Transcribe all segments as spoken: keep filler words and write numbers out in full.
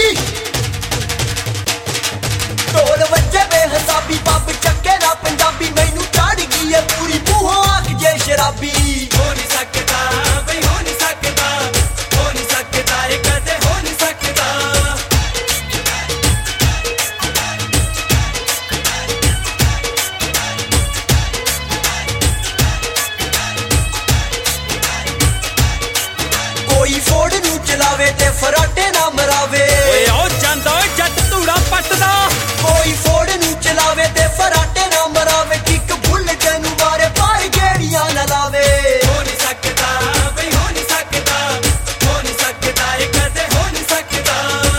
ਢੋਲ ਵੱਜੇ ਬੇਹਿਸਾਬੀ ਪੱਬ ਚੱਕੇ ਨਾ ਪੰਜਾਬੀ ਮੈਨੂੰ ਚੜ ਗਈ ਏ ਪੂਰੀ ਮੂੰਹੋਂ ਆਖ ਜੇ ਸ਼ਰਾਬੀ ਹੋ ਨਹੀਂ ਸਕਦਾ ਬਈ ਹੋ ਨਹੀਂ ਸਕਦਾ ਹੋ ਨਹੀਂ ਸਕਦਾ ਇਹ ਕਦੇ ਹੋ ਨਹੀਂ ਸਕਦਾ ਕੋਈ ਫੋੜ ਨੂੰ ਚਲਾਵੇ ਤੇ ਫਰਾਟੇ ਨਾ ਮਰਾਵੇ ਓਏ ਉਹ ਜਾਂਦਾ ਜੱਟ ਧੂੜਾ ਪੱਟਦਾ ਕੋਈ ਫੋੜ ਨੂੰ ਚਲਾਵੇ ਤੇ ਫਰਾਟੇ ਨਾ ਮਰਾਵੇ ਕਿੱਕ ਬੁੱਲਟ ਨੂੰ ਮਾਰੇ ਪਰ ਗੇੜੀਆਂ ਨਾ ਲਾਵੇ ਹੋ ਨਹੀਂ ਸਕਦਾ ਬਈ ਹੋ ਨਹੀਂ ਸਕਦਾ ਹੋ ਨਹੀਂ ਸਕਦਾ ਇਹ ਕਦੇ ਹੋ ਨਹੀਂ ਸਕਦਾ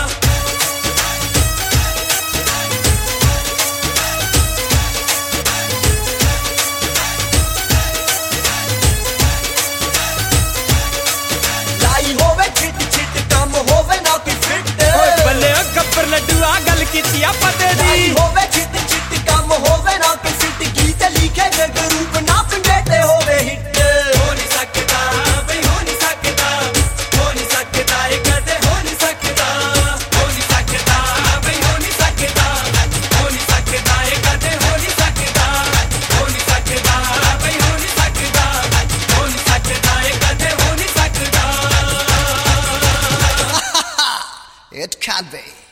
ਲਾਈ ਹੋਵੇ ਛਿੱਟ ਛਿੱਟ ਕੰਮ ਹੋਵੇ ਨਾ ਕੋਈ ਫਿੱਟ ਓਏ ਬੱਲੇ ਓ ਗੱਬਰ ਲੱਡੂ ਆ ਗੱਲ ਕੀਤੀ ਆ ਪਤੇ ਲਾਈ ਦੀ ਹੋਵੇ ਛਿੱਟ ਛਿੱਟ ਕੰਮ ਹੋਵੇ ਨਾ ਕੋਈ ਫਿੱਟ ਗੀਤ ਲਿਖੇ ਵੇ ਗਰੂਪ ਨਾ ਪਿੰਡੇ ਤੇ ਹੋਵੇ ਹਿੱਟ ਹੋ ਨਹੀਂ ਸਕਦਾ ਬਈ ਹੋ ਨਹੀਂ ਸਕਦਾ ਹੋ ਨਹੀਂ ਸਕਦਾ ਇਹ ਕਦੇ ਹੋ ਨਹੀਂ ਸਕਦਾ ਹੋ ਨਹੀਂ ਸਕਦਾ ਬਈ ਹੋ ਨਹੀਂ ਸਕਦਾ ਹੋ ਨਹੀਂ ਸਕਦਾ ਇਹ ਕਦੇ ਹੋ ਨਹੀਂ ਸਕਦਾ ਹੋ ਨਹੀਂ ਸਕਦਾ ਬਈ ਹੋ ਨਹੀਂ ਸਕਦਾ ਹੋ ਨਹੀਂ ਸਕਦਾ ਇਹ ਕਦੇ ਹੋ ਨਹੀਂ ਸਕਦਾ It can't be.